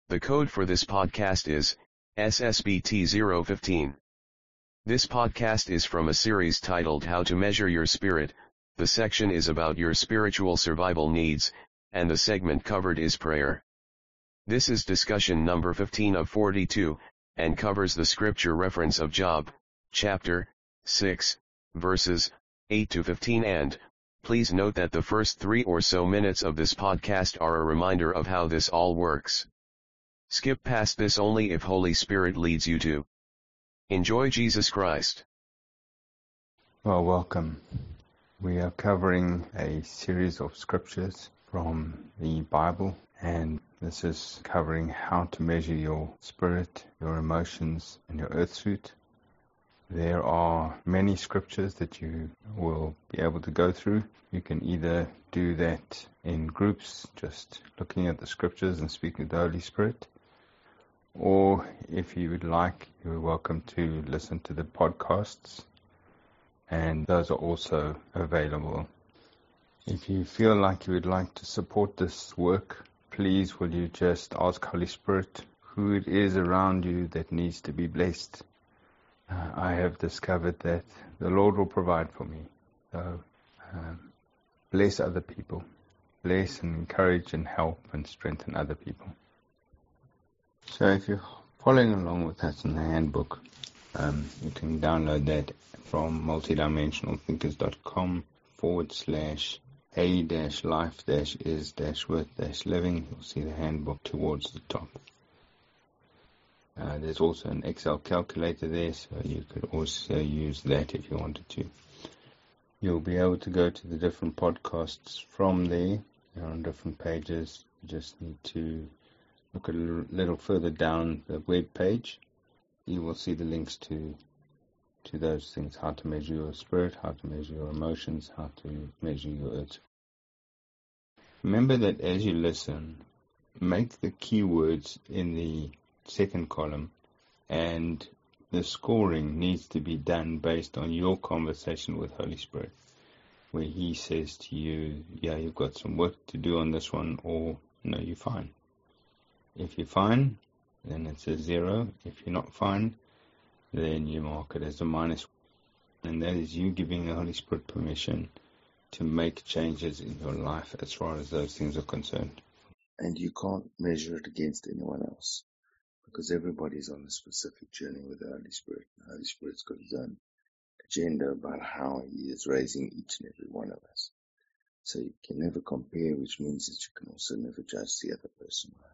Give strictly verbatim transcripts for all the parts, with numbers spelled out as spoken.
The code for this podcast is S S B T zero one five. This podcast is from a series titled How to Measure Your Spirit. The section is about your spiritual survival needs, and the segment covered is prayer. This is discussion number fifteen of forty-two, and covers the scripture reference of Job, chapter six, verses eight to fifteen, and please note that the first three or so minutes of this podcast are a reminder of how this all works. Skip past this only if Holy Spirit leads you to. Enjoy Jesus Christ. Well, welcome. We are covering a series of scriptures from the Bible, and this is covering how to measure your spirit, your emotions, and your earth suit. There are many scriptures that you will be able to go through. You can either do that in groups, just looking at the scriptures and speaking to the Holy Spirit, or if you would like, you're welcome to listen to the podcasts, and those are also available. If you feel like you would like to support this work, please will you just ask Holy Spirit who it is around you that needs to be blessed. Uh, I have discovered that the Lord will provide for me. So um, bless other people. Bless and encourage and help and strengthen other people. So if you're following along with us in the handbook, um, you can download that from multidimensionalthinkers.com forward slash a dash life dash is dash worth dash living. You'll see the handbook towards the top. Uh, there's also an Excel calculator there, so you could also use that if you wanted to. You'll be able to go to the different podcasts from there. They're on different pages. You just need to look a little further down the web page. You will see the links to to those things: how to measure your spirit, how to measure your emotions, how to measure your earth. Remember that as you listen, make the keywords in the second column, and the scoring needs to be done based on your conversation with Holy Spirit, where He says to you, yeah, you've got some work to do on this one, or no, you're fine. If you're fine, then it's a zero. If you're not fine, then you mark it as a minus. And that is you giving the Holy Spirit permission to make changes in your life as far as those things are concerned. And you can't measure it against anyone else, because everybody's on a specific journey with the Holy Spirit. The Holy Spirit's got His own agenda about how He is raising each and every one of us. So you can never compare, which means that you can also never judge the other person, right?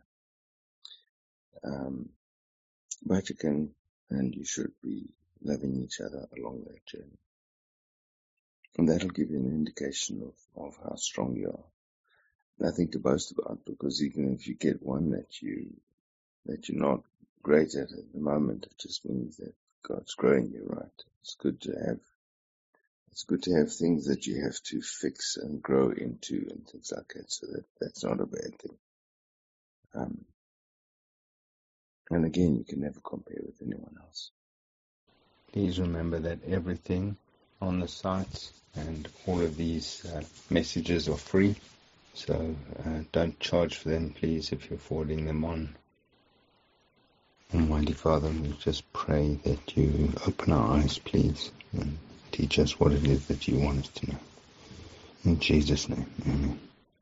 Um, but you can and you should be loving each other along that journey. And that'll give you an indication of, of how strong you are. Nothing to boast about, because even if you get one that you that you're not great at at the moment, it just means that God's growing you, right? It's good to have it's good to have things that you have to fix and grow into and things like that. So that that's not a bad thing. Um, and again, you can never compare with anyone else. Please remember that everything on the sites and all of these uh, messages are free. So uh, don't charge for them, please, if you're forwarding them on. Almighty Father, we just pray that you open our eyes, please, and teach us what it is that you want us to know. In Jesus' name, amen.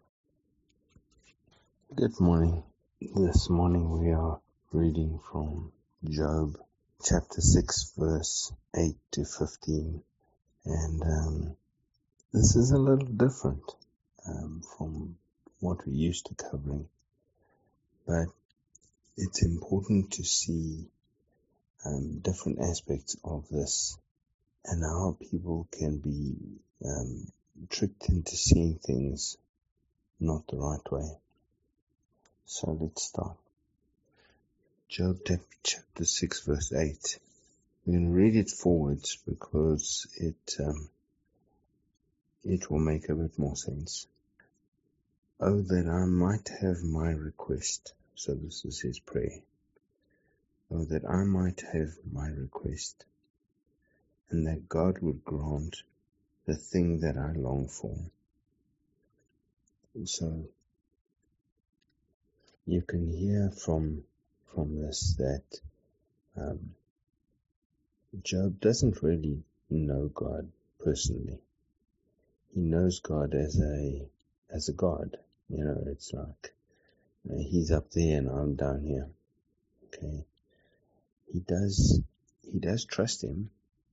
Good morning. This morning we are reading from Job, chapter six, verse eight to fifteen. And um, this is a little different um, from what we're used to covering. But it's important to see um, different aspects of this and how people can be um, tricked into seeing things not the right way. So let's start. Job chapter six, verse eight. We're going to read it forwards because it um, it will make a bit more sense. Oh, that I might have my request. So this is his prayer. Oh, that I might have my request, and that God would grant the thing that I long for. So you can hear from from this that um, Job doesn't really know God personally. He knows God as a as a God. You know, it's like uh, he's up there and I'm down here. Okay, he does he does trust him,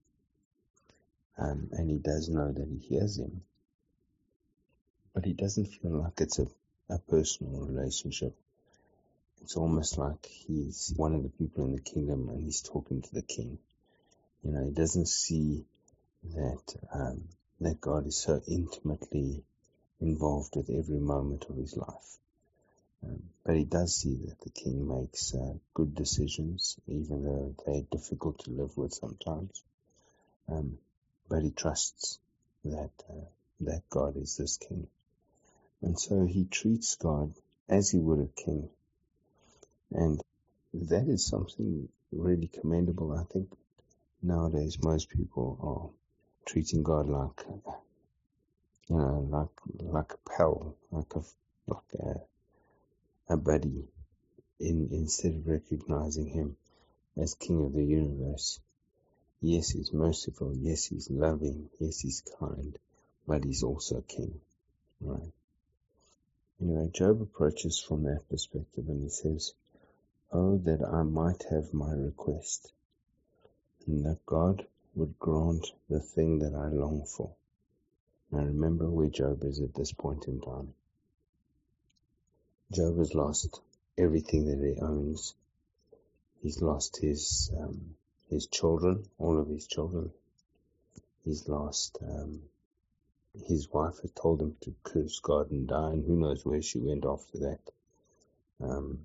um, and he does know that he hears him, but he doesn't feel like it's a, a personal relationship. It's almost like he's one of the people in the kingdom and he's talking to the king. You know, he doesn't see that um, that God is so intimately involved with every moment of his life. Um, but he does see that the king makes uh, good decisions, even though they're difficult to live with sometimes. Um, but he trusts that uh, that God is this king. And so he treats God as he would a king. And that is something really commendable. I think nowadays most people are treating God like, you know, like like a pal, like a like a, a buddy, in instead of recognizing him as King of the universe. Yes, he's merciful. Yes, he's loving. Yes, he's kind, but he's also king, right? Anyway, Job approaches from that perspective and he says, "Oh, that I might have my request, and that God would grant the thing that I long for." Now remember where Job is at this point in time. Job has lost everything that he owns. He's lost his um, his children, all of his children. He's lost, um, his wife had told him to curse God and die, and who knows where she went after that. Um,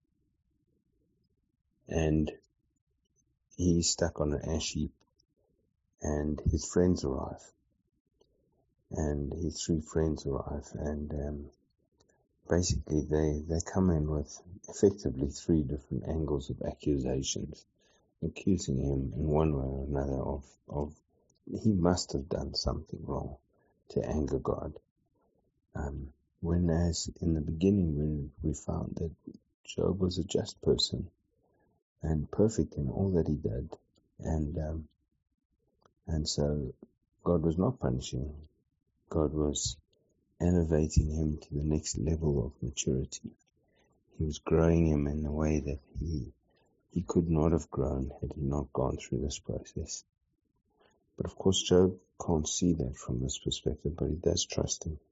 and he's stuck on an ash heap, and his friends arrive. And his three friends arrive, and um, basically they, they come in with effectively three different angles of accusations, accusing him in one way or another of, of he must have done something wrong to anger God. Um, when as in the beginning we, we found that Job was a just person and perfect in all that he did, and um, and so God was not punishing him. God was elevating him to the next level of maturity. He was growing him in a way that he he could not have grown had he not gone through this process. But of course Job can't see that from this perspective, but he does trust him.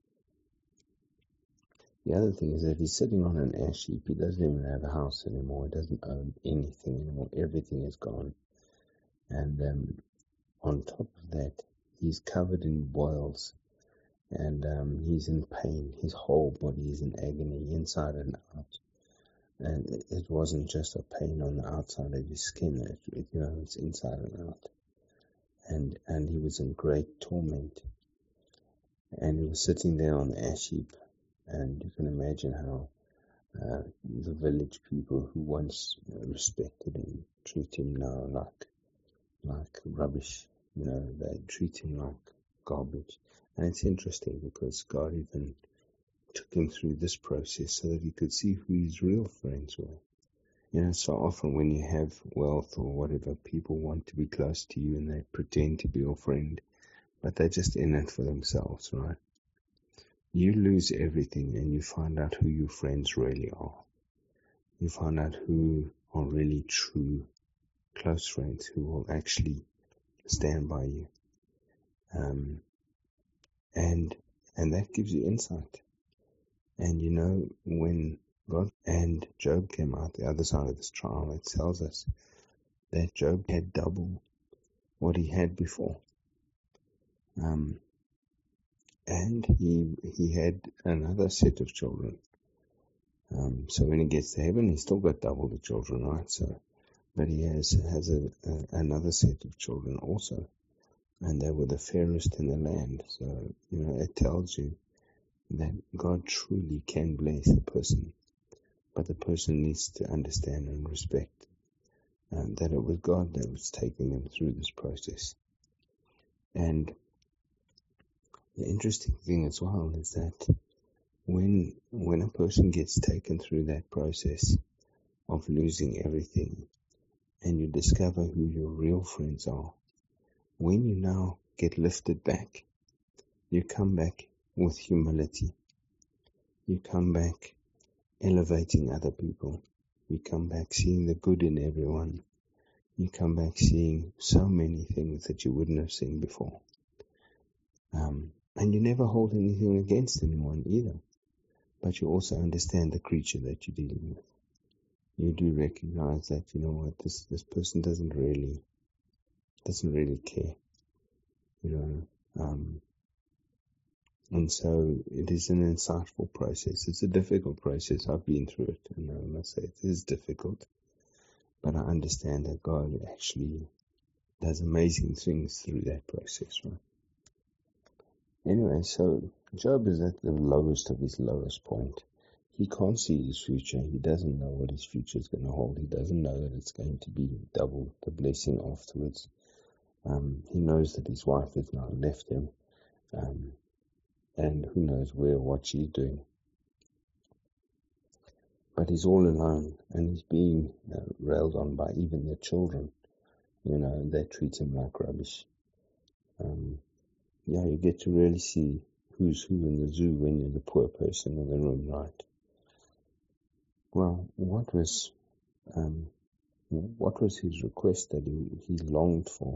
The other thing is that he's sitting on an ash heap. He doesn't even have a house anymore. He doesn't own anything anymore. Everything is gone. And um, on top of that, he's covered in boils. And um, he's in pain. His whole body is in agony, inside and out. And it, it wasn't just a pain on the outside of his skin. It, it, you know, it's inside and out. And and he was in great torment. And he was sitting there on the ash heap. And you can imagine how uh, the village people who once respected him treat him now like like rubbish. You know, they treat him like garbage. And it's interesting because God even took him through this process so that he could see who his real friends were. You know, so often when you have wealth or whatever, people want to be close to you and they pretend to be your friend, but they're just in it for themselves, right? You lose everything and you find out who your friends really are. You find out who are really true, close friends who will actually stand by you. Um, and and that gives you insight. And you know, when God and Job came out the other side of this trial, it tells us that Job had double what he had before. Um, and he he had another set of children. Um, so when he gets to heaven, he's still got double the children, right? So, but he has has a, a, another set of children also, and they were the fairest in the land. So you know, it tells you that God truly can bless a person, but the person needs to understand and respect um, that it was God that was taking them through this process. And the interesting thing as well is that when when a person gets taken through that process of losing everything, and you discover who your real friends are, when you now get lifted back, you come back with humility. You come back elevating other people. You come back seeing the good in everyone. You come back seeing so many things that you wouldn't have seen before. Um, and you never hold anything against anyone either. But you also understand the creature that you're dealing with. You do recognize that, you know what, this, this person doesn't really, doesn't really care. You know, um, and so it is an insightful process. It's a difficult process. I've been through it, and I must say it is difficult. But I understand that God actually does amazing things through that process, right? Anyway, so Job is at the lowest of his lowest point. He can't see his future. He doesn't know what his future is going to hold. He doesn't know that it's going to be double the blessing afterwards. Um, he knows that his wife has now left him. Um, and who knows where, what she's doing. But he's all alone, and he's being uh, railed on by even the children. You know, they treat him like rubbish. Um, yeah, you get to really see who's who in the zoo when you're the poor person in the room, right? Well, what was um, what was his request that he, he longed for?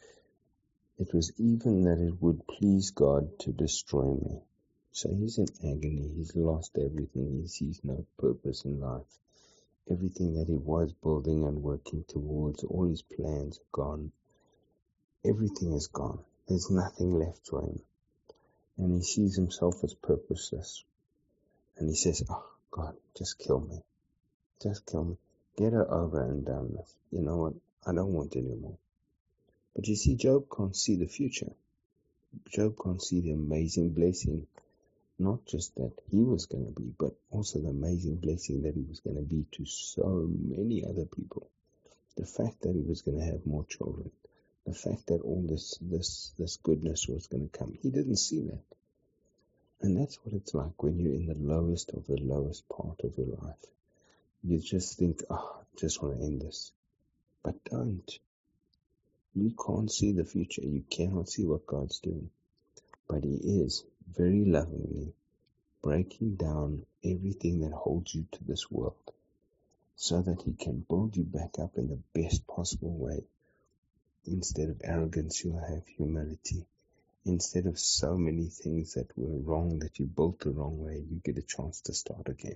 It was even that it would please God to destroy me. So he's in agony. He's lost everything. He sees no purpose in life. Everything that he was building and working towards, all his plans are gone. Everything is gone. There's nothing left for him. And he sees himself as purposeless. And he says, oh, God, just kill me. Just kill me. Get her over and done with. You know what? I don't want any more. But you see, Job can't see the future. Job can't see the amazing blessing. Not just that he was going to be, but also the amazing blessing that he was going to be to so many other people. The fact that he was going to have more children. The fact that all this, this, this goodness was going to come. He didn't see that. And that's what it's like when you're in the lowest of the lowest part of your life. You just think, oh, I just want to end this. But don't. You can't see the future. You cannot see what God's doing. But he is very lovingly breaking down everything that holds you to this world so that he can build you back up in the best possible way. Instead of arrogance, you'll have humility. Instead of so many things that were wrong, that you built the wrong way, you get a chance to start again.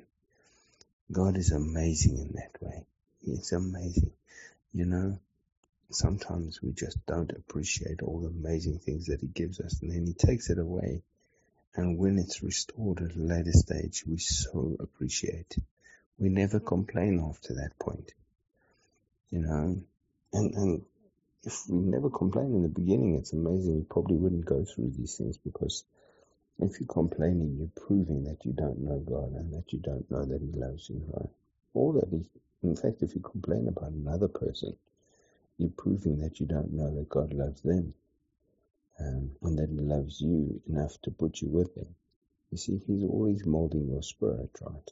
God is amazing in that way. He is amazing. You know, sometimes we just don't appreciate all the amazing things that he gives us, and then he takes it away. And when it's restored at a later stage, we so appreciate. We never complain after that point. You know, and, and if we never complain in the beginning, it's amazing. We probably wouldn't go through these things, because if you're complaining, you're proving that you don't know God and that you don't know that he loves you, right? Or that he, in fact, if you complain about another person, you're proving that you don't know that God loves them. Um, and that he loves you enough to put you with him. You see, he's always molding your spirit, right?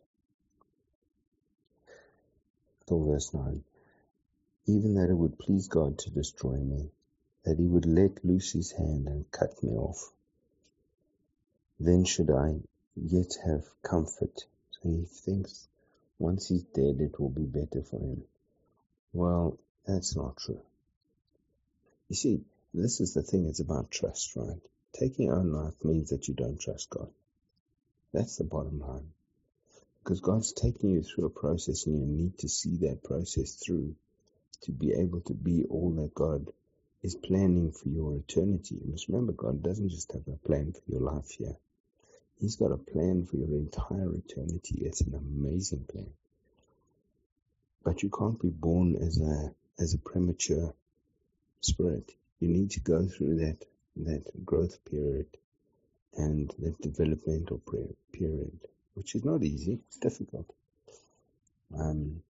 Till verse nine. Even that it would please God to destroy me, that he would let loose his hand and cut me off. Then should I yet have comfort. So he thinks once he's dead, it will be better for him. Well, that's not true. You see, this is the thing, it's about trust, right? Taking your own life means that you don't trust God. That's the bottom line. Because God's taking you through a process, and you need to see that process through to be able to be all that God is planning for your eternity. You must remember, God doesn't just have a plan for your life here. He's got a plan for your entire eternity. It's an amazing plan. But you can't be born as a as a premature spirit. You need to go through that that growth period and that developmental period, which is not easy. It's difficult. Um,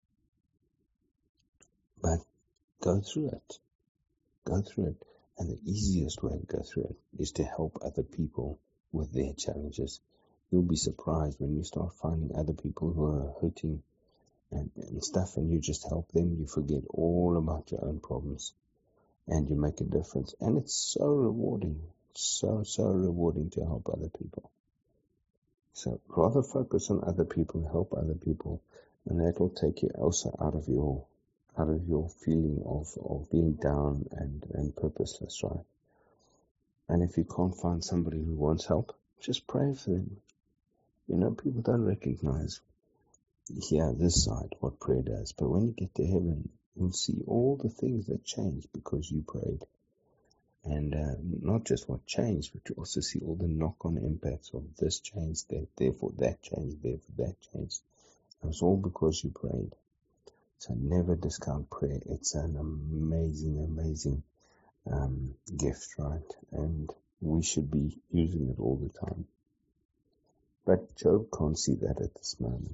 but go through it. Go through it. And the easiest way to go through it is to help other people with their challenges. You'll be surprised when you start finding other people who are hurting and, and stuff, and you just help them. You forget all about your own problems, and you make a difference. And it's so rewarding, so, so rewarding to help other people. So rather focus on other people, help other people, and that will take you also out of your out of your feeling of, of being down and, and purposeless, right? And if you can't find somebody who wants help, just pray for them. You know, people don't recognize here, this side, what prayer does. But when you get to heaven, you'll see all the things that changed because you prayed. And uh, not just what changed, but you also see all the knock-on impacts of this changed, that, therefore that changed, therefore that changed. It was all because you prayed. So never discount prayer. It's an amazing, amazing um, gift, right? And we should be using it all the time. But Job can't see that at this moment.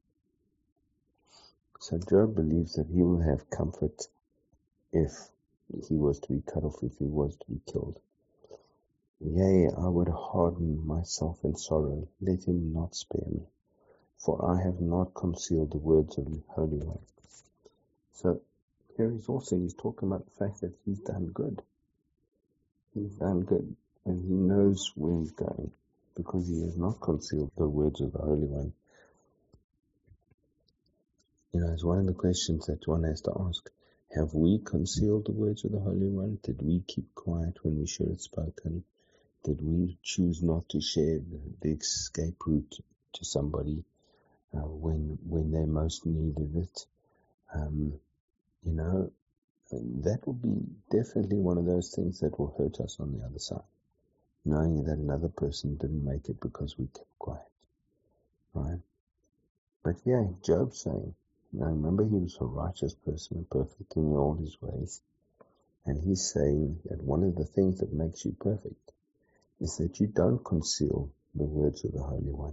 So Job believes that he will have comfort if he was to be cut off, if he was to be killed. Yea, I would harden myself in sorrow, let him not spare me, for I have not concealed the words of the Holy One. So here he's also, he's talking about the fact that he's done good. He's done good, and he knows where he's going, because he has not concealed the words of the Holy One. You know, it's one of the questions that one has to ask. Have we concealed the words of the Holy One? Did we keep quiet when we should have spoken? Did we choose not to share the, the escape route to somebody uh, when when they most needed it? Um, you know, that will be definitely one of those things that will hurt us on the other side, knowing that another person didn't make it because we kept quiet, right? But yeah, Job's saying, now remember, he was a righteous person and perfect in all his ways. And he's saying that one of the things that makes you perfect is that you don't conceal the words of the Holy One.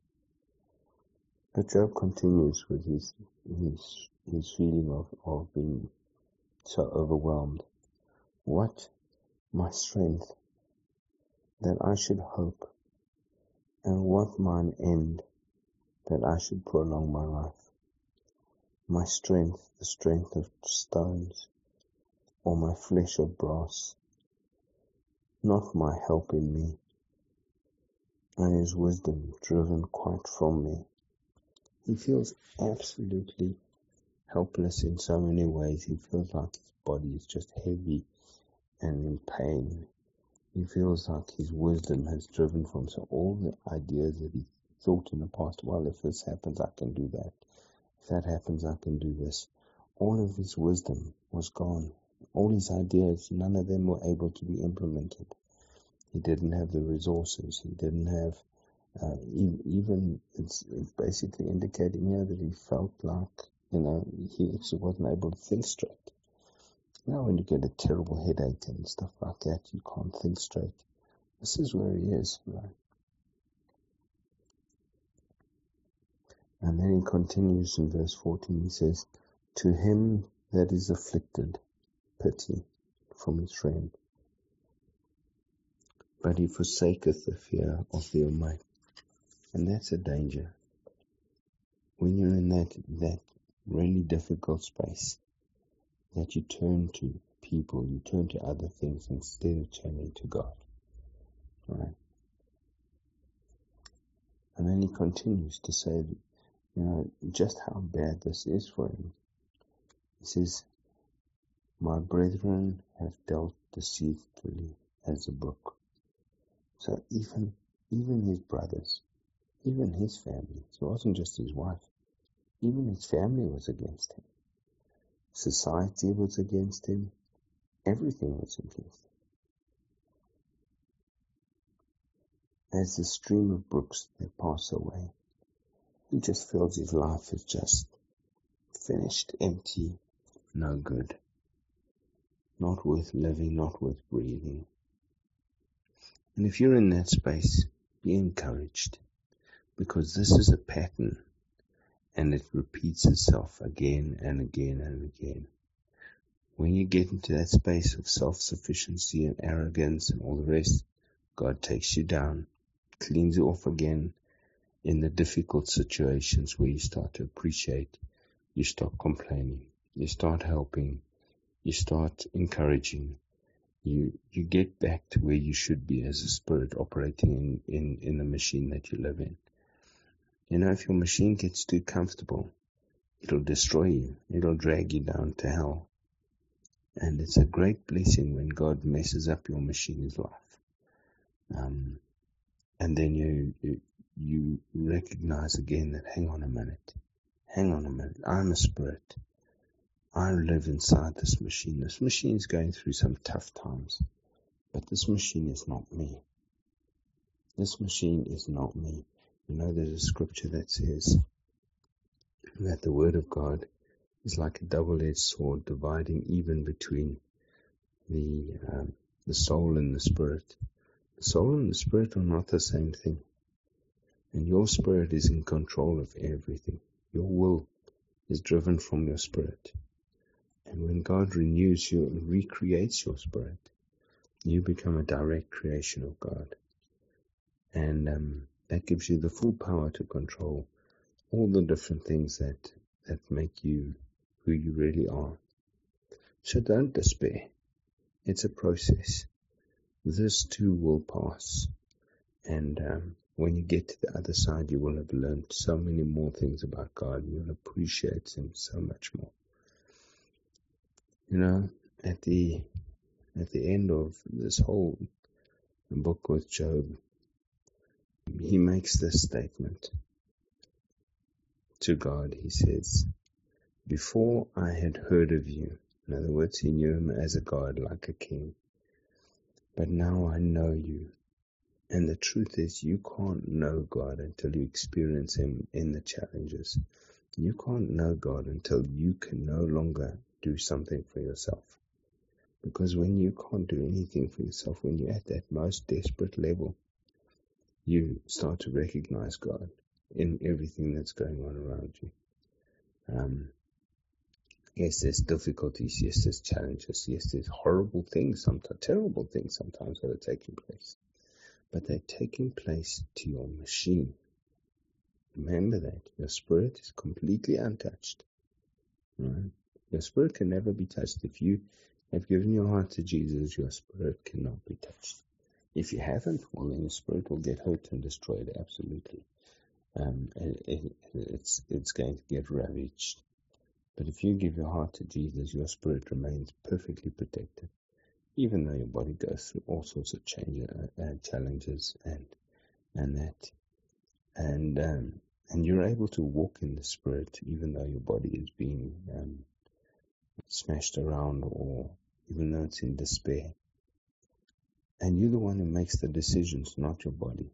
But Job continues with his his his feeling of, of being so overwhelmed. What my strength, that I should hope, and what mine end, that I should prolong my life. My strength, the strength of stones, or my flesh of brass, not my help in me, and his wisdom driven quite from me. He feels absolutely helpless in so many ways. He feels like his body is just heavy and in pain. He feels like his wisdom has driven from, so all the ideas that he thought in the past, well, if this happens, I can do that. If that happens, I can do this. All of his wisdom was gone. All his ideas, none of them were able to be implemented. He didn't have the resources. He didn't have, uh, even, it's, it's basically indicating here that he felt like, you know, he actually wasn't able to think straight. Now when you get a terrible headache and stuff like that, you can't think straight. This is where he is, right? And then he continues in verse fourteen, he says, to him that is afflicted, pity from his friend, but he forsaketh the fear of the Almighty. And that's a danger. When you're in that, that really difficult space, that you turn to people, you turn to other things instead of turning to God. Right? And then he continues to say, you know, just how bad this is for him. He says, my brethren have dealt deceitfully as a book. So even, even his brothers, even his family, so it wasn't just his wife, even his family was against him. Society was against him. Everything was against him. As the stream of brooks, they pass away. He just feels his life is just finished, empty, no good. Not worth living, not worth breathing. And if you're in that space, be encouraged, because this is a pattern and it repeats itself again and again and again. When you get into that space of self-sufficiency and arrogance and all the rest, God takes you down, cleans you off again, in the difficult situations where you start to appreciate, you stop complaining, you start helping, you start encouraging, you you get back to where you should be as a spirit operating in, in, in the machine that you live in. You know, if your machine gets too comfortable, it'll destroy you. It'll drag you down to hell. And it's a great blessing when God messes up your machine's life. Um, and then you, you you recognize again that, hang on a minute, hang on a minute, I'm a spirit. I live inside this machine. This machine is going through some tough times, but this machine is not me. This machine is not me. You know, there's a scripture that says that the word of God is like a double-edged sword, dividing even between the um, the soul and the spirit. The soul and the spirit are not the same thing. And your spirit is in control of everything. Your will is driven from your spirit. And when God renews you and recreates your spirit, you become a direct creation of God. And um, that gives you the full power to control all the different things that, that make you who you really are. So don't despair. It's a process. This too will pass. And um, when you get to the other side, you will have learned so many more things about God. You will appreciate Him so much more. You know, at the at the end of this whole book with Job, he makes this statement to God. He says, before I had heard of you, in other words, he knew him as a God, like a king, but now I know you. And the truth is, you can't know God until you experience Him in the challenges. You can't know God until you can no longer do something for yourself. Because when you can't do anything for yourself, when you're at that most desperate level, you start to recognize God in everything that's going on around you. Um, yes, there's difficulties. Yes, there's challenges. Yes, there's horrible things, sometimes terrible things sometimes that are taking place. But they're taking place to your machine. Remember that. Your spirit is completely untouched. Right? Your spirit can never be touched. If you have given your heart to Jesus, your spirit cannot be touched. If you haven't, well, then your spirit will get hurt and destroyed, absolutely. Um, it, it, it's, it's going to get ravaged. But if you give your heart to Jesus, your spirit remains perfectly protected, even though your body goes through all sorts of change, uh, uh, challenges and and that. And um, and you're able to walk in the spirit, even though your body is being um, smashed around, or even though it's in despair. And you're the one who makes the decisions, not your body.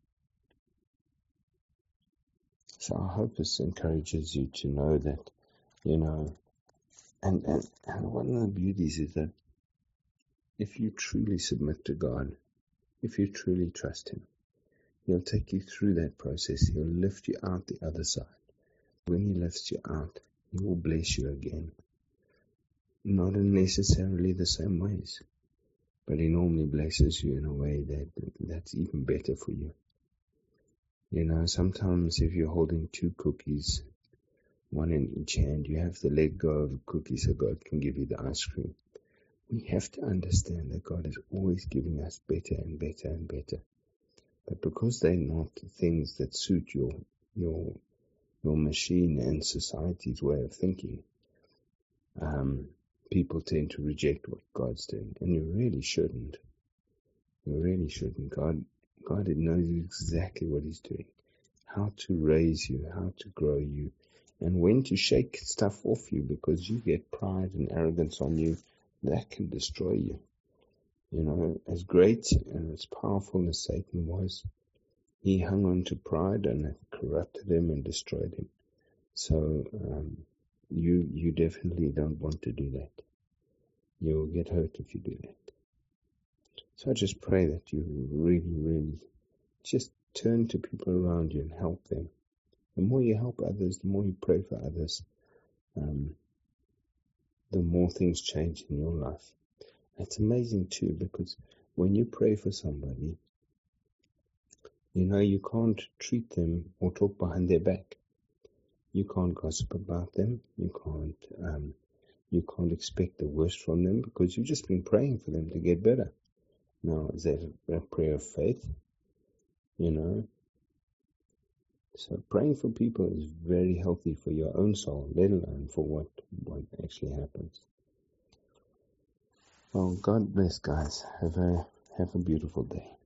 So I hope this encourages you to know that, you know, and, and, and one of the beauties is that if you truly submit to God, if you truly trust Him, He'll take you through that process. He'll lift you out the other side. When He lifts you out, He will bless you again. Not in necessarily the same ways, but He normally blesses you in a way that that's even better for you. You know, sometimes if you're holding two cookies, one in each hand, you have to let go of a cookie so God can give you the ice cream. We have to understand that God is always giving us better and better and better. But because they're not things that suit your your your machine and society's way of thinking, um, people tend to reject what God's doing. And you really shouldn't. You really shouldn't. God God knows exactly what He's doing. How to raise you, how to grow you, and when to shake stuff off you, because you get pride and arrogance on you. That can destroy you. You know, as great and as powerful as Satan was, he hung on to pride and it corrupted him and destroyed him. So um, you you definitely don't want to do that. You'll get hurt if you do that. So I just pray that you really, really just turn to people around you and help them. The more you help others, the more you pray for others, um, the more things change in your life. It's amazing too, because when you pray for somebody, You know, you can't treat them or talk behind their back. You can't gossip about them. You can't, um, you can't expect the worst from them because you've just been praying for them to get better. Now, is that a prayer of faith? You know? So praying for people is very healthy for your own soul, let alone for what, what actually happens. Well, God bless, guys. Have a, have a beautiful day.